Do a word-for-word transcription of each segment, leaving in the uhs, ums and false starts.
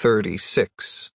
thirty-six.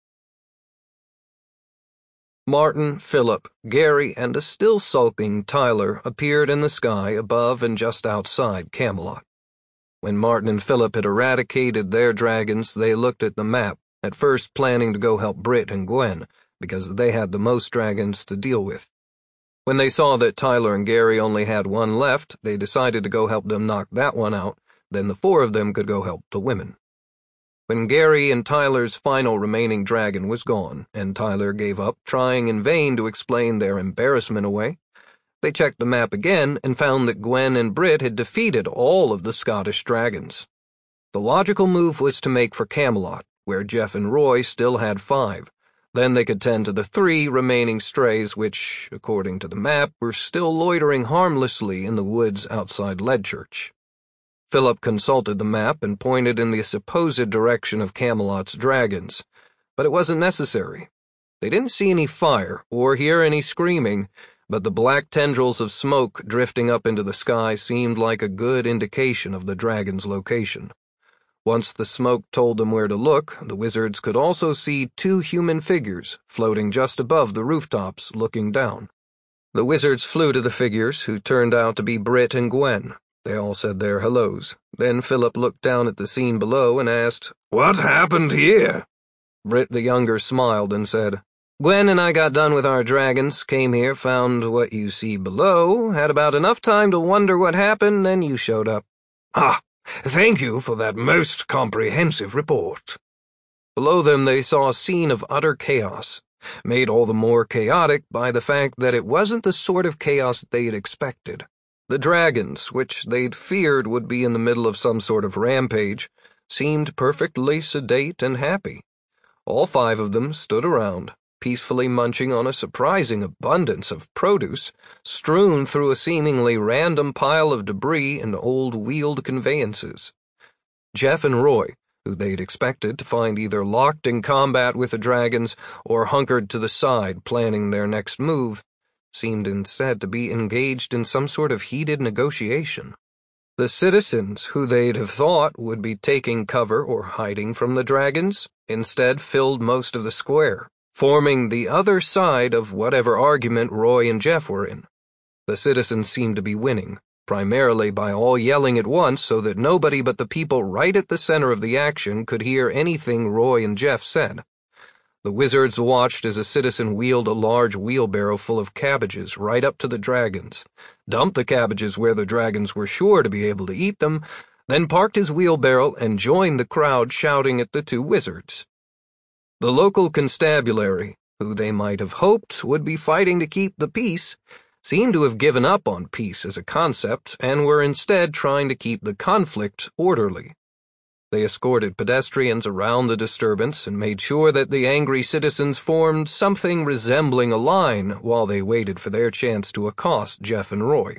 Martin, Philip, Gary, and a still sulking Tyler appeared in the sky above and just outside Camelot. When Martin and Philip had eradicated their dragons, they looked at the map, at first planning to go help Britt and Gwen, because they had the most dragons to deal with. When they saw that Tyler and Gary only had one left, they decided to go help them knock that one out, then the four of them could go help the women. When Gary and Tyler's final remaining dragon was gone, and Tyler gave up trying in vain to explain their embarrassment away, they checked the map again and found that Gwen and Britt had defeated all of the Scottish dragons. The logical move was to make for Camelot, where Jeff and Roy still had five. Then they could tend to the three remaining strays which, according to the map, were still loitering harmlessly in the woods outside Leadchurch. Philip consulted the map and pointed in the supposed direction of Camelot's dragons, but it wasn't necessary. They didn't see any fire or hear any screaming, but the black tendrils of smoke drifting up into the sky seemed like a good indication of the dragon's location. Once the smoke told them where to look, the wizards could also see two human figures floating just above the rooftops looking down. The wizards flew to the figures, who turned out to be Britt and Gwen. They all said their hellos. Then Philip looked down at the scene below and asked, "What happened here?" Britt the younger smiled and said, "Gwen and I got done with our dragons, came here, found what you see below, had about enough time to wonder what happened, then you showed up." "Ah, thank you for that most comprehensive report." Below them they saw a scene of utter chaos, made all the more chaotic by the fact that it wasn't the sort of chaos they'd expected. The dragons, which they'd feared would be in the middle of some sort of rampage, seemed perfectly sedate and happy. All five of them stood around, peacefully munching on a surprising abundance of produce, strewn through a seemingly random pile of debris and old wheeled conveyances. Jeff and Roy, who they'd expected to find either locked in combat with the dragons or hunkered to the side planning their next move, seemed instead to be engaged in some sort of heated negotiation. The citizens, who they'd have thought would be taking cover or hiding from the dragons, instead filled most of the square, forming the other side of whatever argument Roy and Jeff were in. The citizens seemed to be winning, primarily by all yelling at once so that nobody but the people right at the center of the action could hear anything Roy and Jeff said. The wizards watched as a citizen wheeled a large wheelbarrow full of cabbages right up to the dragons, dumped the cabbages where the dragons were sure to be able to eat them, then parked his wheelbarrow and joined the crowd shouting at the two wizards. The local constabulary, who they might have hoped would be fighting to keep the peace, seemed to have given up on peace as a concept and were instead trying to keep the conflict orderly. They escorted pedestrians around the disturbance and made sure that the angry citizens formed something resembling a line while they waited for their chance to accost Jeff and Roy.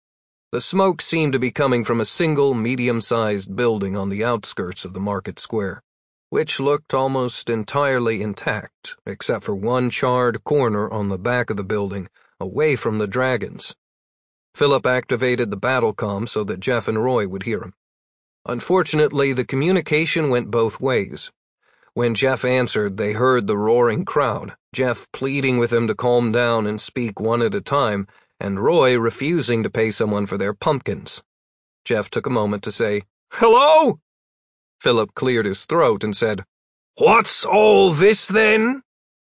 The smoke seemed to be coming from a single medium-sized building on the outskirts of the market square, which looked almost entirely intact, except for one charred corner on the back of the building, away from the dragons. Philip activated the battle comm so that Jeff and Roy would hear him. Unfortunately, the communication went both ways. When Jeff answered, they heard the roaring crowd, Jeff pleading with him to calm down and speak one at a time, and Roy refusing to pay someone for their pumpkins. Jeff took a moment to say, "Hello?" Philip cleared his throat and said, "What's all this, then?"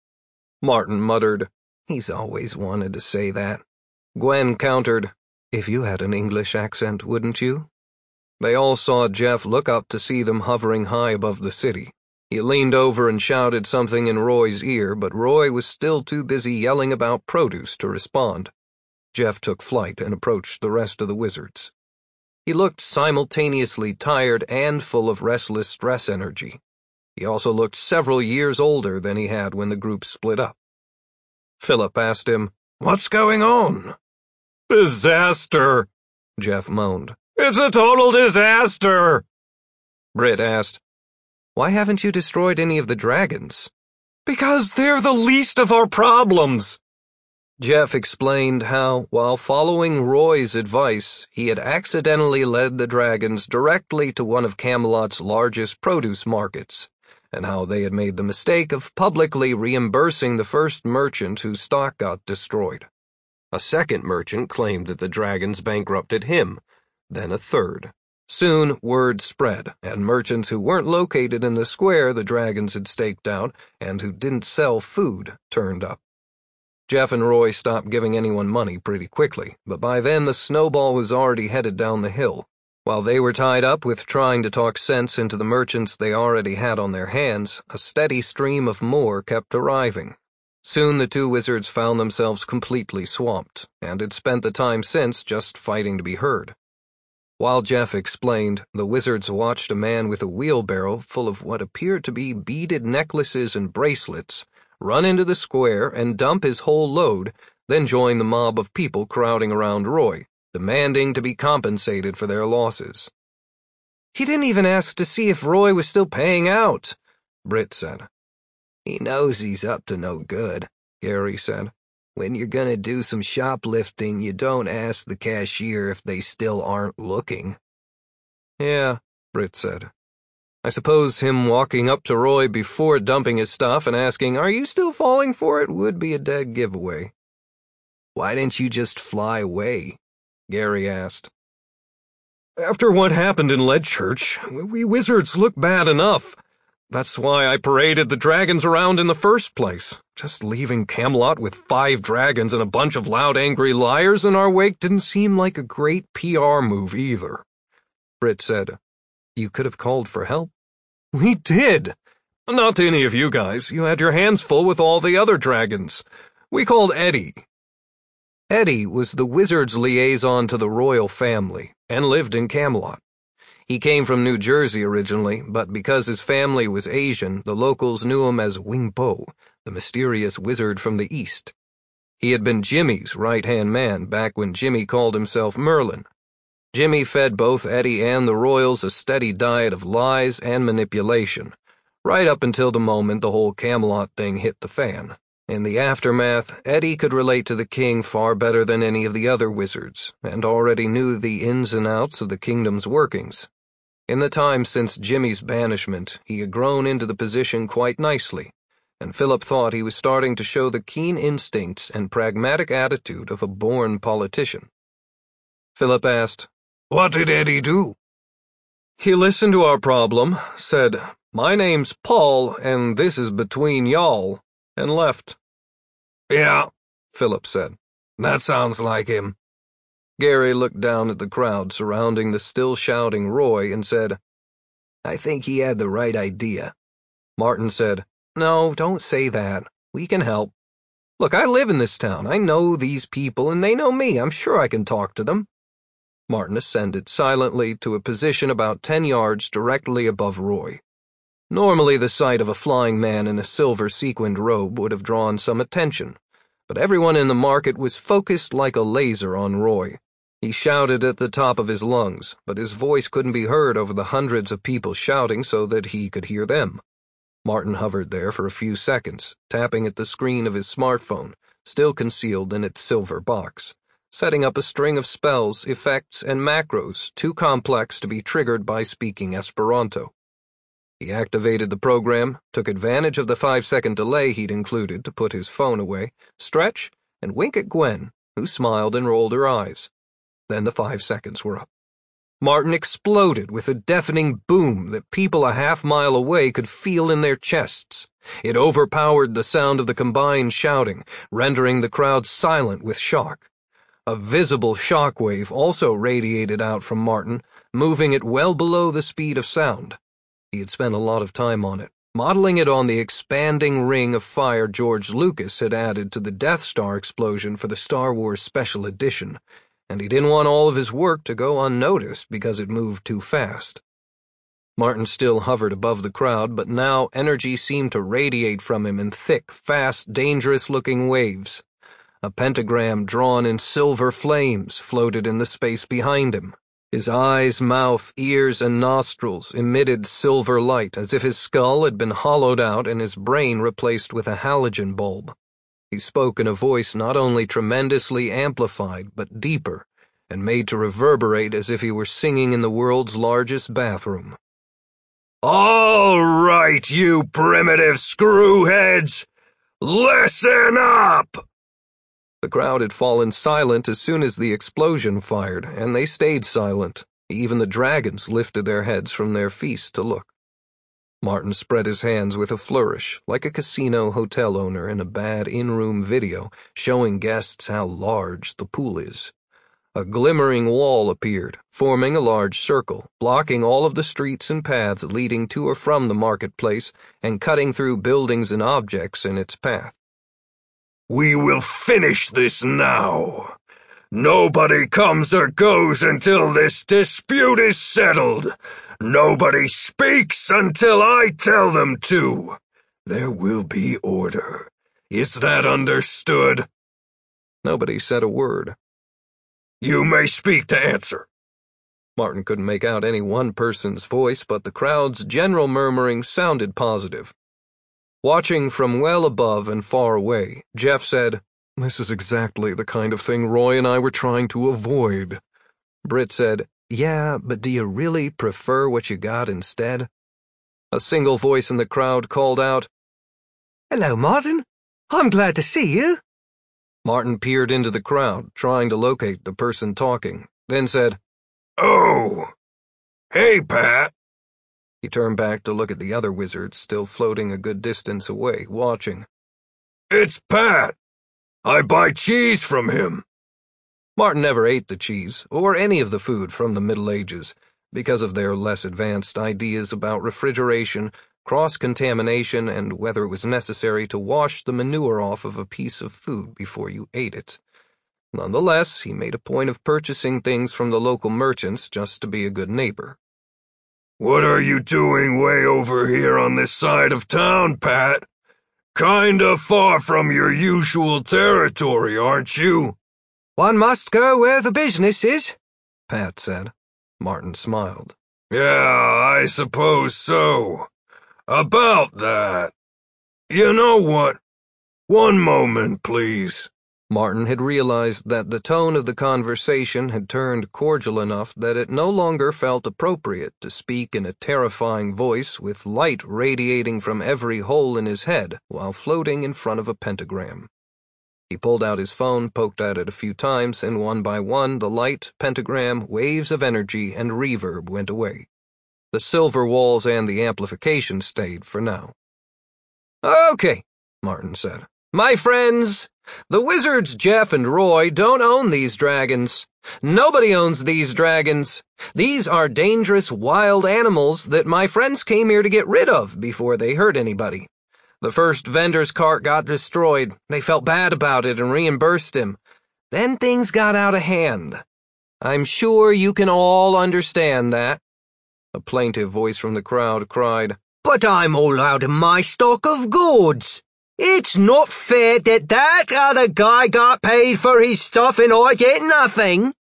Martin muttered, "He's always wanted to say that." Gwen countered, "If you had an English accent, wouldn't you?" They all saw Jeff look up to see them hovering high above the city. He leaned over and shouted something in Roy's ear, but Roy was still too busy yelling about produce to respond. Jeff took flight and approached the rest of the wizards. He looked simultaneously tired and full of restless stress energy. He also looked several years older than he had when the group split up. Philip asked him, "What's going on?" "Disaster," Jeff moaned. "It's a total disaster." Britt asked, "Why haven't you destroyed any of the dragons?" "Because they're the least of our problems." Jeff explained how, while following Roy's advice, he had accidentally led the dragons directly to one of Camelot's largest produce markets, and how they had made the mistake of publicly reimbursing the first merchant whose stock got destroyed. A second merchant claimed that the dragons bankrupted him, then a third. Soon, word spread, and merchants who weren't located in the square the dragons had staked out and who didn't sell food turned up. Jeff and Roy stopped giving anyone money pretty quickly, but by then the snowball was already headed down the hill. While they were tied up with trying to talk sense into the merchants they already had on their hands, a steady stream of more kept arriving. Soon the two wizards found themselves completely swamped, and had spent the time since just fighting to be heard. While Jeff explained, the wizards watched a man with a wheelbarrow full of what appeared to be beaded necklaces and bracelets run into the square and dump his whole load, then join the mob of people crowding around Roy, demanding to be compensated for their losses. "He didn't even ask to see if Roy was still paying out," Britt said. "He knows he's up to no good," Gary said. "When you're gonna do some shoplifting, you don't ask the cashier if they still aren't looking." "Yeah," Britt said. "I suppose him walking up to Roy before dumping his stuff and asking, 'Are you still falling for it?' would be a dead giveaway." "Why didn't you just fly away?" Gary asked. "After what happened in Leadchurch, we wizards look bad enough. That's why I paraded the dragons around in the first place. Just leaving Camelot with five dragons and a bunch of loud, angry liars in our wake didn't seem like a great P R move either." Britt said, "You could have called for help." "We did. Not to any of you guys. You had your hands full with all the other dragons. We called Eddie." Eddie was the wizard's liaison to the royal family and lived in Camelot. He came from New Jersey originally, but because his family was Asian, the locals knew him as Wing Po, the mysterious wizard from the East. He had been Jimmy's right-hand man back when Jimmy called himself Merlin. Jimmy fed both Eddie and the royals a steady diet of lies and manipulation, right up until the moment the whole Camelot thing hit the fan. In the aftermath, Eddie could relate to the king far better than any of the other wizards, and already knew the ins and outs of the kingdom's workings. In the time since Jimmy's banishment, he had grown into the position quite nicely, and Philip thought he was starting to show the keen instincts and pragmatic attitude of a born politician. Philip asked, "What did Eddie do?" "He listened to our problem, said, 'My name's Paul, and this is between y'all,' and left." "Yeah," Philip said. "That sounds like him." Gary looked down at the crowd surrounding the still shouting Roy and said, "I think he had the right idea." Martin said, "No, don't say that. We can help. Look, I live in this town. I know these people, and they know me. I'm sure I can talk to them." Martin ascended silently to a position about ten yards directly above Roy. Normally the sight of a flying man in a silver sequined robe would have drawn some attention, but everyone in the market was focused like a laser on Roy. He shouted at the top of his lungs, but his voice couldn't be heard over the hundreds of people shouting so that he could hear them. Martin hovered there for a few seconds, tapping at the screen of his smartphone, still concealed in its silver box, setting up a string of spells, effects, and macros too complex to be triggered by speaking Esperanto. He activated the program, took advantage of the five-second delay he'd included to put his phone away, stretch, and wink at Gwen, who smiled and rolled her eyes. Then the five seconds were up. Martin exploded with a deafening boom that people a half mile away could feel in their chests. It overpowered the sound of the combined shouting, rendering the crowd silent with shock. A visible shockwave also radiated out from Martin, moving it well below the speed of sound. He had spent a lot of time on it, modeling it on the expanding ring of fire George Lucas had added to the Death Star explosion for the Star Wars Special Edition, and he didn't want all of his work to go unnoticed because it moved too fast. Martin still hovered above the crowd, but now energy seemed to radiate from him in thick, fast, dangerous-looking waves. A pentagram drawn in silver flames floated in the space behind him. His eyes, mouth, ears, and nostrils emitted silver light as if his skull had been hollowed out and his brain replaced with a halogen bulb. He spoke in a voice not only tremendously amplified, but deeper, and made to reverberate as if he were singing in the world's largest bathroom. All right, you primitive screwheads, listen up! The crowd had fallen silent as soon as the explosion fired, and they stayed silent. Even the dragons lifted their heads from their feast to look. Martin spread his hands with a flourish, like a casino hotel owner in a bad in-room video showing guests how large the pool is. A glimmering wall appeared, forming a large circle, blocking all of the streets and paths leading to or from the marketplace and cutting through buildings and objects in its path. We will finish this now. Nobody comes or goes until this dispute is settled. Nobody speaks until I tell them to. There will be order. Is that understood? Nobody said a word. You may speak to answer. Martin couldn't make out any one person's voice, but the crowd's general murmuring sounded positive. Watching from well above and far away, Jeff said, "This is exactly the kind of thing Roy and I were trying to avoid." Britt said, "Yeah, but do you really prefer what you got instead?" A single voice in the crowd called out, "Hello, Martin. I'm glad to see you." Martin peered into the crowd, trying to locate the person talking, then said, "Oh, hey, Pat." He turned back to look at the other wizard, still floating a good distance away, watching. "It's Pat. I buy cheese from him." Martin never ate the cheese, or any of the food from the Middle Ages, because of their less advanced ideas about refrigeration, cross-contamination, and whether it was necessary to wash the manure off of a piece of food before you ate it. Nonetheless, he made a point of purchasing things from the local merchants just to be a good neighbor. "What are you doing way over here on this side of town, Pat? Kinda far from your usual territory, aren't you?" "One must go where the business is," Pat said. Martin smiled. "Yeah, I suppose so. About that. You know what? One moment, please." Martin had realized that the tone of the conversation had turned cordial enough that it no longer felt appropriate to speak in a terrifying voice with light radiating from every hole in his head while floating in front of a pentagram. He pulled out his phone, poked at it a few times, and one by one the light, pentagram, waves of energy, and reverb went away. The silver walls and the amplification stayed for now. "Okay," Martin said. "My friends, the wizards Jeff and Roy don't own these dragons. Nobody owns these dragons. These are dangerous wild animals that my friends came here to get rid of before they hurt anybody. The first vendor's cart got destroyed. They felt bad about it and reimbursed him. Then things got out of hand. I'm sure you can all understand that." A plaintive voice from the crowd cried, "But I'm all out of my stock of goods. It's not fair that that other guy got paid for his stuff and I get nothing."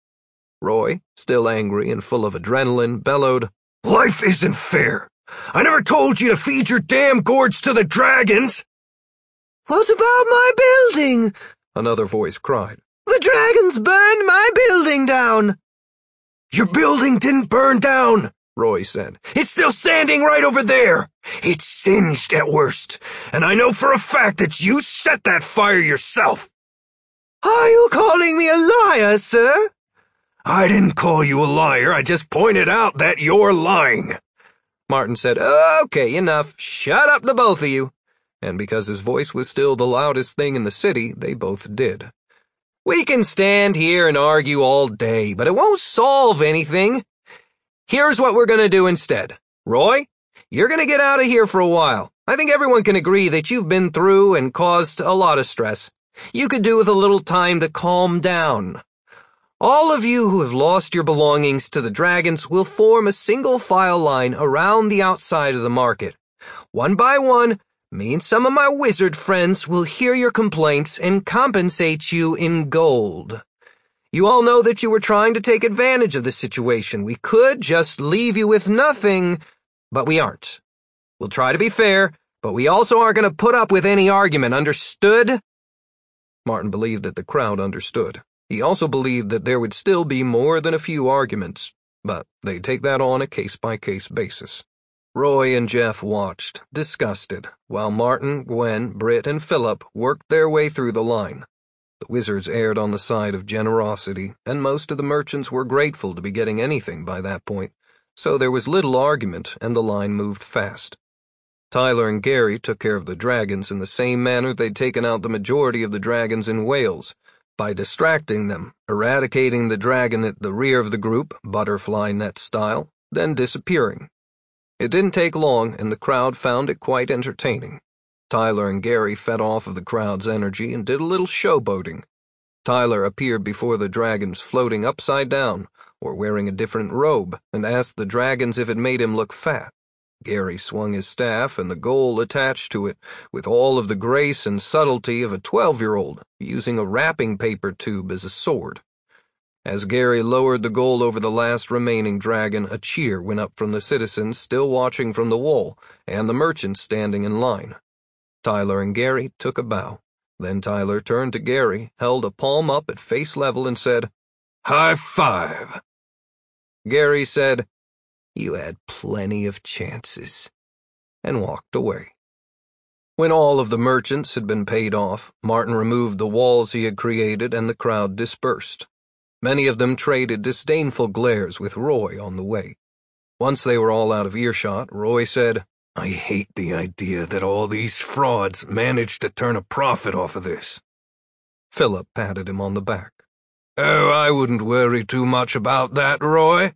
Roy, still angry and full of adrenaline, bellowed, "Life isn't fair. I never told you to feed your damn gourds to the dragons." "What about my building?" another voice cried. "The dragons burned my building down." "Your building didn't burn down," Roy said. "It's still standing right over there. It's singed at worst, and I know for a fact that you set that fire yourself." "Are you calling me a liar, sir?" "I didn't call you a liar. I just pointed out that you're lying." Martin said, "Okay, enough. Shut up, the both of you." And because his voice was still the loudest thing in the city, they both did. "We can stand here and argue all day, but it won't solve anything. Here's what we're going to do instead. Roy, you're going to get out of here for a while. I think everyone can agree that you've been through and caused a lot of stress. You could do with a little time to calm down. All of you who have lost your belongings to the dragons will form a single file line around the outside of the market. One by one, me and some of my wizard friends will hear your complaints and compensate you in gold. You all know that you were trying to take advantage of the situation. We could just leave you with nothing, but we aren't. We'll try to be fair, but we also aren't going to put up with any argument, understood?" Martin believed that the crowd understood. He also believed that there would still be more than a few arguments, but they'd take that on a case-by-case basis. Roy and Jeff watched, disgusted, while Martin, Gwen, Britt, and Philip worked their way through the line. The wizards erred on the side of generosity, and most of the merchants were grateful to be getting anything by that point, so there was little argument and the line moved fast. Tyler and Gary took care of the dragons in the same manner they'd taken out the majority of the dragons in Wales, by distracting them, eradicating the dragon at the rear of the group, butterfly net style, then disappearing. It didn't take long, and the crowd found it quite entertaining. Tyler and Gary fed off of the crowd's energy and did a little showboating. Tyler appeared before the dragons floating upside down, or wearing a different robe, and asked the dragons if it made him look fat. Gary swung his staff and the goal attached to it, with all of the grace and subtlety of a twelve-year-old, using a wrapping paper tube as a sword. As Gary lowered the goal over the last remaining dragon, a cheer went up from the citizens still watching from the wall, and the merchants standing in line. Tyler and Gary took a bow. Then Tyler turned to Gary, held a palm up at face level, and said, "High five." Gary said, "You had plenty of chances," and walked away. When all of the merchants had been paid off, Martin removed the walls he had created and the crowd dispersed. Many of them traded disdainful glares with Roy on the way. Once they were all out of earshot, Roy said, "I hate the idea that all these frauds managed to turn a profit off of this." Philip patted him on the back. "Oh, I wouldn't worry too much about that, Roy.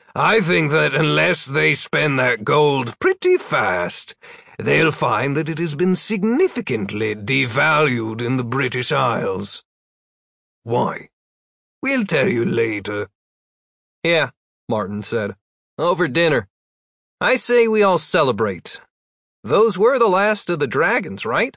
I think that unless they spend that gold pretty fast, they'll find that it has been significantly devalued in the British Isles." "Why?" "We'll tell you later." "Yeah," Martin said. "Over dinner. I say we all celebrate. Those were the last of the dragons, right?"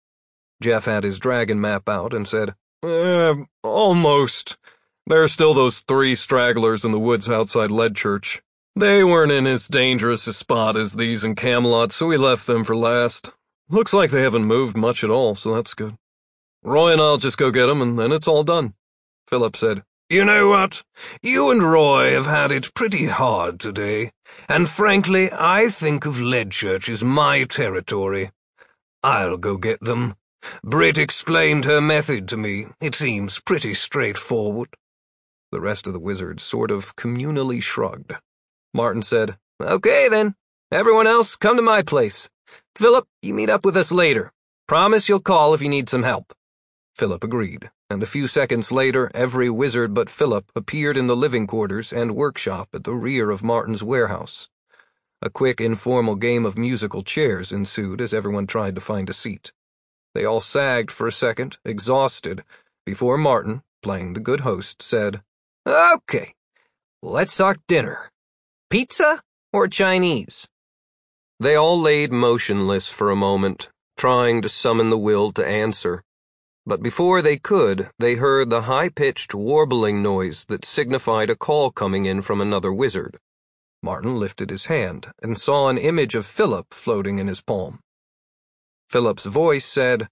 Jeff had his dragon map out and said, Eh, almost. There are still those three stragglers in the woods outside Leadchurch. They weren't in as dangerous a spot as these in Camelot, so we left them for last. Looks like they haven't moved much at all, so that's good. Roy and I'll just go get them, and then it's all done." Philip said, "You know what? You and Roy have had it pretty hard today, and frankly, I think of Leadchurch as my territory. I'll go get them. Britt explained her method to me. It seems pretty straightforward." The rest of the wizards sort of communally shrugged. Martin said, "Okay then. Everyone else, come to my place. Philip, you meet up with us later. Promise you'll call if you need some help." Philip agreed, and a few seconds later every wizard but Philip appeared in the living quarters and workshop at the rear of Martin's warehouse. A quick informal game of musical chairs ensued as everyone tried to find a seat. They all sagged for a second, exhausted, before Martin, playing the good host, said, "Okay, let's talk dinner. Pizza or Chinese?" They all laid motionless for a moment, trying to summon the will to answer. But before they could, they heard the high-pitched warbling noise that signified a call coming in from another wizard. Martin lifted his hand and saw an image of Philip floating in his palm. Philip's voice said,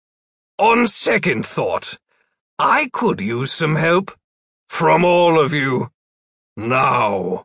"On second thought, I could use some help. From all of you. Now."